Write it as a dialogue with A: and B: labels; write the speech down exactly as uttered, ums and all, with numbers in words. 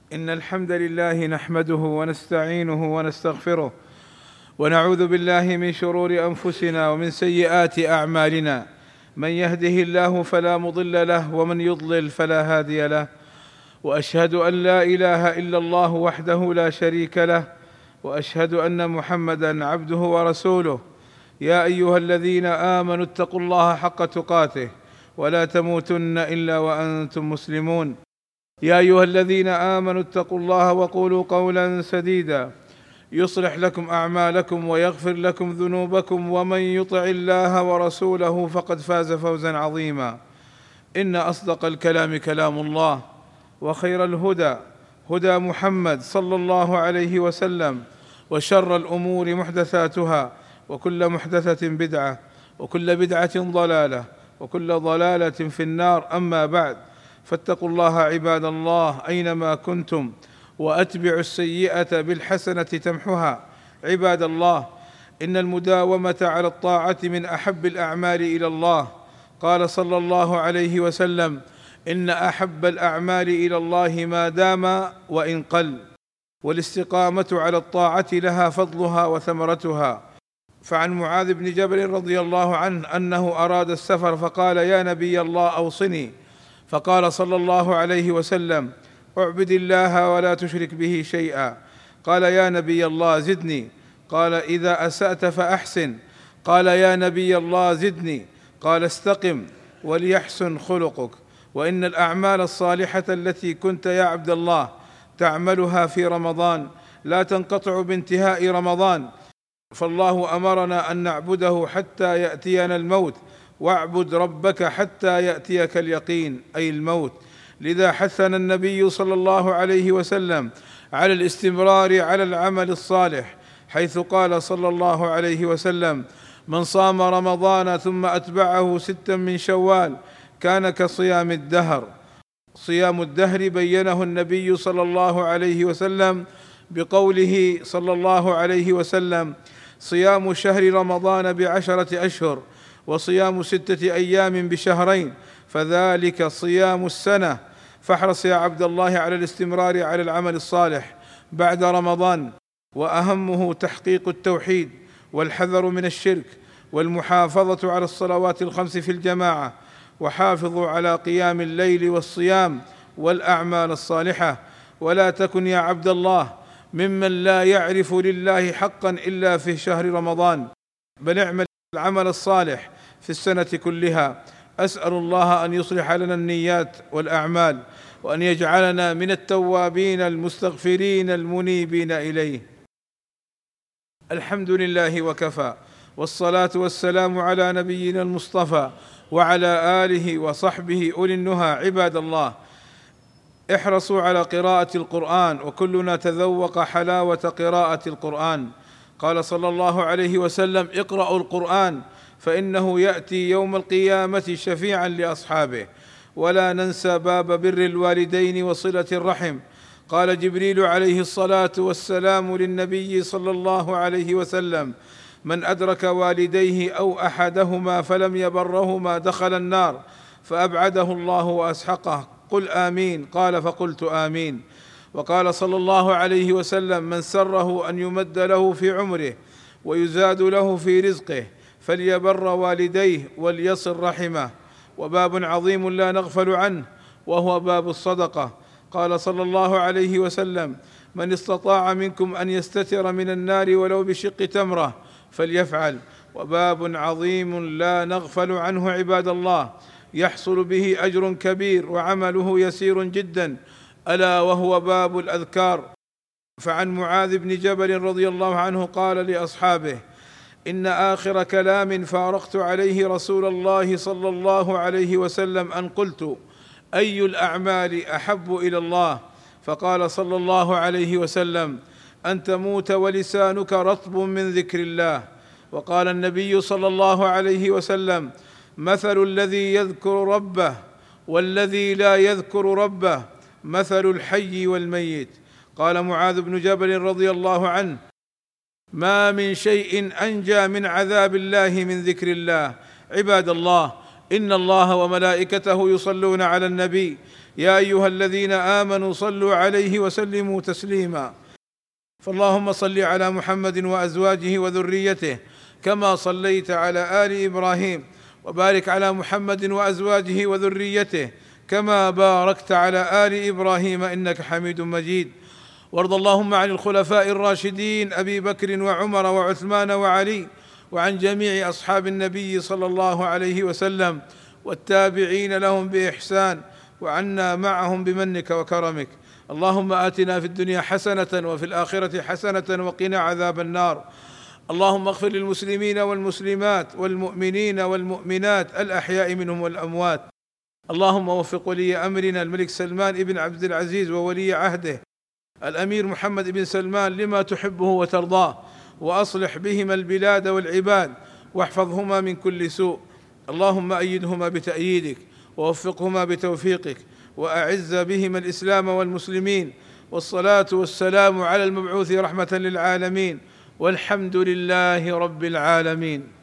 A: إن الحمد لله نحمده ونستعينه ونستغفره ونعوذ بالله من شرور أنفسنا ومن سيئات أعمالنا، من يهده الله فلا مضل له ومن يضلل فلا هادي له، وأشهد أن لا إله إلا الله وحده لا شريك له، وأشهد أن محمدًا عبده ورسوله. يا أيها الذين آمنوا اتقوا الله حق تقاته ولا تموتن إلا وأنتم مسلمون. يا أيها الذين آمنوا اتقوا الله وقولوا قولا سديدا يصلح لكم أعمالكم ويغفر لكم ذنوبكم، ومن يطع الله ورسوله فقد فاز فوزا عظيما. إن أصدق الكلام كلام الله، وخير الهدى هدى محمد صلى الله عليه وسلم، وشر الأمور محدثاتها، وكل محدثة بدعة، وكل بدعة ضلالة، وكل ضلالة في النار. أما بعد، فاتقوا الله عباد الله أينما كنتم، وأتبعوا السيئة بالحسنة تمحها. عباد الله، إن المداومة على الطاعة من أحب الأعمال إلى الله. قال صلى الله عليه وسلم: إن أحب الأعمال إلى الله ما دام وإن قل. والاستقامة على الطاعة لها فضلها وثمرتها. فعن معاذ بن جبل رضي الله عنه أنه أراد السفر فقال: يا نبي الله أوصني. فقال صلى الله عليه وسلم: اعبد الله ولا تشرك به شيئا. قال: يا نبي الله زدني. قال: إذا أسأت فأحسن. قال: يا نبي الله زدني. قال: استقم وليحسن خلقك. وإن الأعمال الصالحة التي كنت يا عبد الله تعملها في رمضان لا تنقطع بانتهاء رمضان، فالله أمرنا أن نعبده حتى يأتينا الموت، واعبد ربك حتى يأتيك اليقين، أي الموت. لذا حثنا النبي صلى الله عليه وسلم على الاستمرار على العمل الصالح، حيث قال صلى الله عليه وسلم: من صام رمضان ثم أتبعه ستا من شوال كان كصيام الدهر. صيام الدهر بينه النبي صلى الله عليه وسلم بقوله صلى الله عليه وسلم: صيام شهر رمضان بعشرة أشهر، وصيام ستة أيام بشهرين، فذلك صيام السنة. فاحرص يا عبد الله على الاستمرار على العمل الصالح بعد رمضان، وأهمه تحقيق التوحيد والحذر من الشرك، والمحافظة على الصلوات الخمس في الجماعة، وحافظوا على قيام الليل والصيام والأعمال الصالحة. ولا تكن يا عبد الله ممن لا يعرف لله حقا إلا في شهر رمضان، بل اعمل العمل الصالح في السنة كلها. أسأل الله أن يصلح لنا النيات والأعمال، وأن يجعلنا من التوابين المستغفرين المنيبين إليه. الحمد لله وكفى، والصلاة والسلام على نبينا المصطفى وعلى آله وصحبه أولي النهى. عباد الله، احرصوا على قراءة القرآن، وكلنا تذوق حلاوة قراءة القرآن. قال صلى الله عليه وسلم: اقرأوا القرآن فإنه يأتي يوم القيامة شفيعا لأصحابه. ولا ننسى باب بر الوالدين وصلة الرحم. قال جبريل عليه الصلاة والسلام للنبي صلى الله عليه وسلم: من أدرك والديه أو أحدهما فلم يبرهما دخل النار، فأبعده الله وأسحقه. قل آمين. قال: فقلت آمين. وقال صلى الله عليه وسلم: من سره أن يمد له في عمره ويزاد له في رزقه فليبر والديه وليصل رحمه. وباب عظيم لا نغفل عنه، وهو باب الصدقة. قال صلى الله عليه وسلم: من استطاع منكم أن يستتر من النار ولو بشق تمرة فليفعل. وباب عظيم لا نغفل عنه عباد الله، يحصل به أجر كبير وعمله يسير جدا، ألا وهو باب الأذكار. فعن معاذ بن جبل رضي الله عنه قال لأصحابه: إن آخر كلام فارقت عليه رسول الله صلى الله عليه وسلم أن قلت: أي الأعمال أحب إلى الله؟ فقال صلى الله عليه وسلم: أن تموت ولسانك رطب من ذكر الله. وقال النبي صلى الله عليه وسلم: مثل الذي يذكر ربه والذي لا يذكر ربه مثل الحي والميت. قال معاذ بن جبل رضي الله عنه: ما من شيء أنجى من عذاب الله من ذكر الله. عباد الله، إن الله وملائكته يصلون على النبي يا أيها الذين آمنوا صلوا عليه وسلموا تسليما. فاللهم صل على محمد وأزواجه وذريته كما صليت على آل إبراهيم، وبارك على محمد وأزواجه وذريته كما باركت على آل إبراهيم إنك حميد مجيد. وارض اللهم عن الخلفاء الراشدين أبي بكر وعمر وعثمان وعلي، وعن جميع أصحاب النبي صلى الله عليه وسلم والتابعين لهم بإحسان، وعنا معهم بمنك وكرمك. اللهم آتنا في الدنيا حسنة وفي الآخرة حسنة وقنا عذاب النار. اللهم اغفر للمسلمين والمسلمات والمؤمنين والمؤمنات الأحياء منهم والأموات. اللهم وفق ولي أمرنا الملك سلمان بن عبد العزيز وولي عهده الأمير محمد بن سلمان لما تحبه وترضاه، وأصلح بهما البلاد والعباد، واحفظهما من كل سوء. اللهم أيدهما بتأييدك، ووفقهما بتوفيقك، وأعز بهما الإسلام والمسلمين. والصلاة والسلام على المبعوث رحمة للعالمين، والحمد لله رب العالمين.